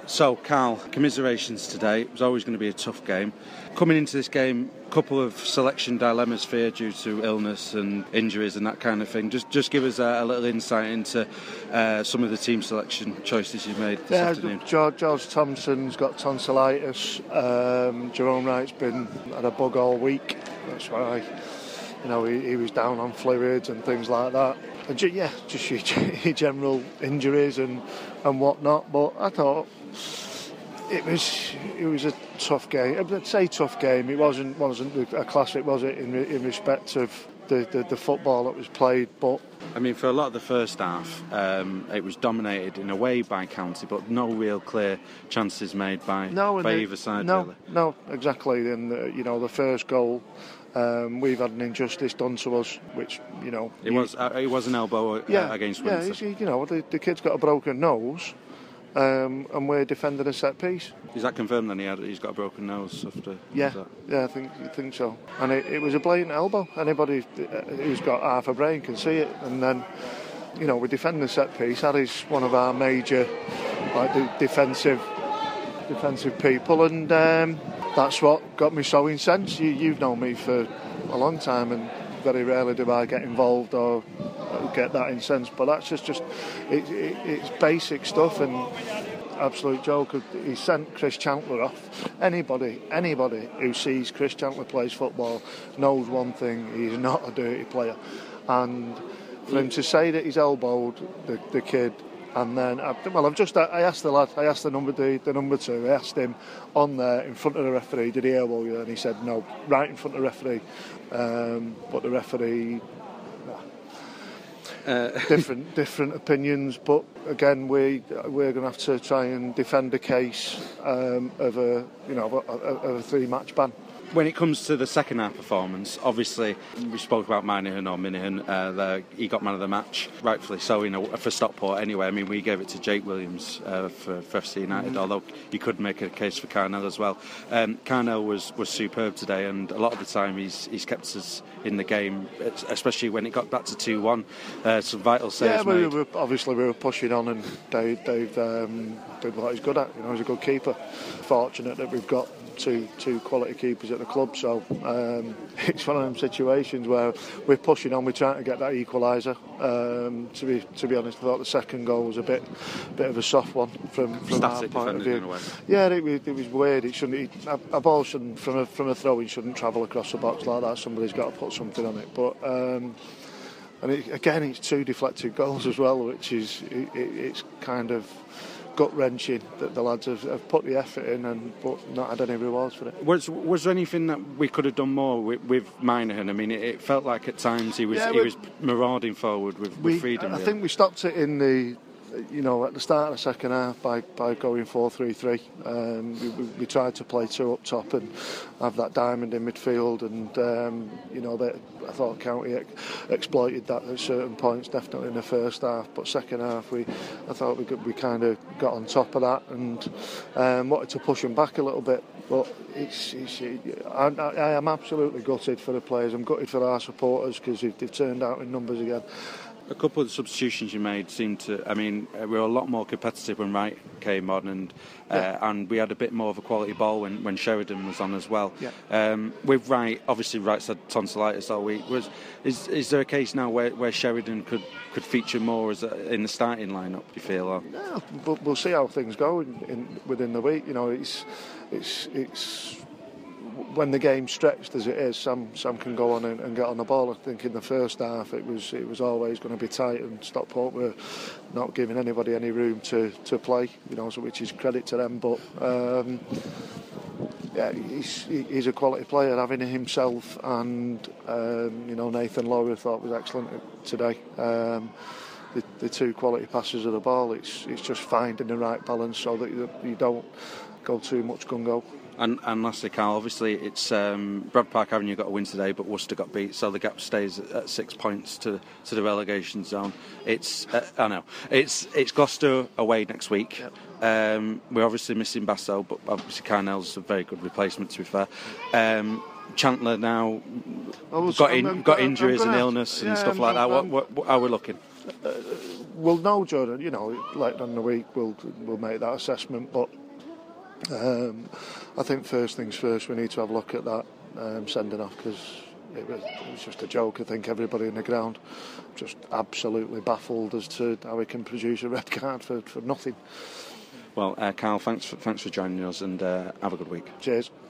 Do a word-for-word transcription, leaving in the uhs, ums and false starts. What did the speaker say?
So, Carl, commiserations today. It was always going to be a tough game. Coming into this game, a couple of selection dilemmas for you due to illness and injuries and that kind of thing. Just just give us a, a little insight into uh, some of the team selection choices you made this yeah, afternoon. George, George Thompson's got tonsillitis. Um, Jerome Wright's been had a bug all week. That's why, you know, he, he was down on fluids and things like that. And ju- yeah, just your general injuries and, and whatnot. But I thought it was it was a tough game. I'd say tough game. It wasn't wasn't a classic, was it? In in respect of the, the, the football that was played, but I mean, for a lot of the first half, um, it was dominated in a way by County, but no real clear chances made by no, by the, either side. No, really. no, exactly. And uh, you know, the first goal. Um, we've had an injustice done to us, which you know. It you, was uh, it was an elbow uh, yeah, against Windsor. Yeah, you know, the, the kid's got a broken nose, um, and we're defending a set piece. Is that confirmed then? He had, he's got a broken nose after. Yeah, yeah, I think I think so. And it, it was a blatant elbow. Anybody who's got half a brain can see it. And then, you know, we're defending a set piece. That is one of our major, like, the defensive, defensive people, and. Um, That's what got me so incensed. You, you've known me for a long time, and very rarely do I get involved or get that incensed. But that's just, just it, it, it's basic stuff, and absolute joke. He sent Chris Chandler off. Anybody, anybody who sees Chris Chandler plays football knows one thing: he's not a dirty player. And for him to say that he's elbowed the, the kid. And then, well, I've just I asked the lad, I asked the number the, the number two, I asked him on there in front of the referee, did he elbow you? And he said no, right in front of the referee. Um, but the referee, nah. uh, different different opinions. But again, we we're going to have to try and defend a case um, of a you know of a, of a three match ban. When it comes to the second half performance, obviously we spoke about Minihan or Minihan. Uh, the, he got man of the match, rightfully so. You know, for Stockport anyway. I mean, we gave it to Jake Williams uh, for, for F C United, mm. although you could make a case for Carnell as well. Um, Carnell was, was superb today, and a lot of the time he's he's kept us in the game, especially when it got back to two one. Uh, some vital saves yeah, we made. were obviously we were pushing on, and Dave, Dave um, did what he's good at. You know, he's a good keeper. Fortunate that we've got two two quality keepers at the club, so um, it's one of them situations where we're pushing on, we're trying to get that equaliser. Um, to be to be honest, I thought the second goal was a bit bit of a soft one from, from our point of view. Yeah, it was, it was weird. It shouldn't. It, a, a ball shouldn't from a from a throw-in shouldn't travel across the box like that. Somebody's got to put something on it. But um, and it, again, it's two deflected goals as well, which is it, it, it's kind of gut-wrenching that the lads have, have put the effort in and but not had any rewards for it. Was was there anything that we could have done more with, with Minihan? I mean, it, it felt like at times he was yeah, he was marauding forward with, we, with freedom. I really. think we stopped it in the, you know, at the start of the second half by, by going four three three. Um, we, we, we tried to play two up top and have that diamond in midfield, and um, you know, they, I thought County ex- exploited that at certain points, definitely in the first half. But second half, we I thought we we kind of got on top of that and um, wanted to push them back a little bit. But it's, it's it, I, I am absolutely gutted for the players. I'm gutted for our supporters because they've, they've turned out in numbers again. A couple of the substitutions you made seemed to, I mean, we were a lot more competitive when Wright came on, and uh, yeah. and we had a bit more of a quality ball when, when Sheridan was on as well. Yeah. Um, with Wright, obviously Wright's had tonsillitis all week. Was is is there a case now where, where Sheridan could, could feature more as a, in the starting lineup? Do you feel? Or? No, but we'll see how things go in, in, within the week. You know, it's it's it's. When the game's stretched as it is, Sam Sam can go on and, and get on the ball. I think in the first half it was it was always going to be tight, and Stockport were not giving anybody any room to, to play. You know, so which is credit to them. But um, yeah, he's he's a quality player. Having himself and um, you know, Nathan Lowe, I thought was excellent today. Um, the, the two quality passes of the ball. It's it's just finding the right balance so that you, you don't go too much gung-go. And, and lastly, Carl, obviously it's um, Brad Park Avenue got a win today, but Worcester got beat, so the gap stays at, at six points to, to the relegation zone. It's uh, I know it's it's Gloucester away next week. Yep. Um, we're obviously missing Basso, but obviously Carnell's a very good replacement, to be fair. Um, Chandler now got in, got injuries and illness and yeah, stuff I'm, like I'm, that. What, what, what, how are we looking? Uh, we'll know during, you know, later on in the week we'll we'll make that assessment. But um, I think first things first, we need to have a look at that um, sending off, because it was, it was just a joke. I think everybody in the ground just absolutely baffled as to how he can produce a red card for, for nothing. Well, uh, Carl, thanks for, thanks for joining us, and uh, have a good week. Cheers.